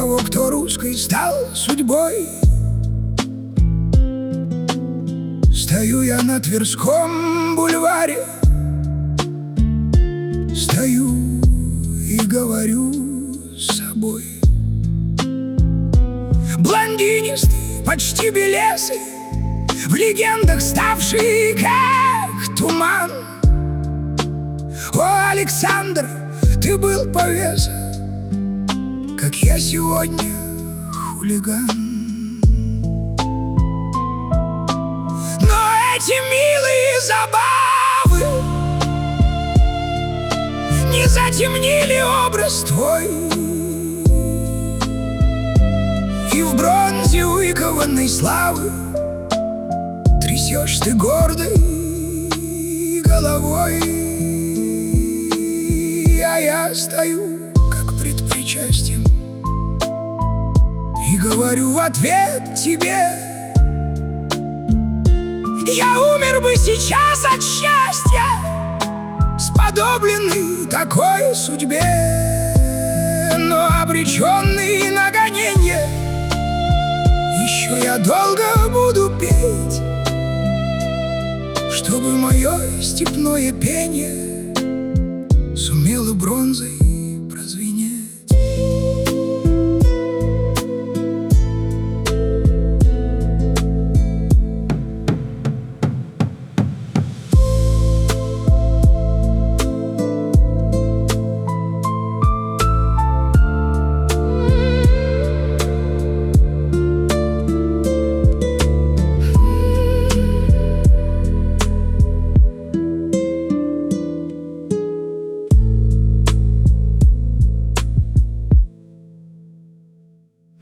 того, кто русской стал судьбой. Стою я на Тверском бульваре, стою и говорю с собой. Блондинистый, почти белесый, в легендах ставший как туман. О, Александр, ты был повеса, как я сегодня хулиган. Но эти милые забавы не затемнили образ твой, и в бронзе выкованной славы трясешь ты гордой головой. А я стою, как пред причастием, и говорю в ответ тебе: я умер бы сейчас от счастья, сподобленный такой судьбе, но обреченный на гоненье, еще я долго буду петь, чтобы мое степное пение сумело бронзой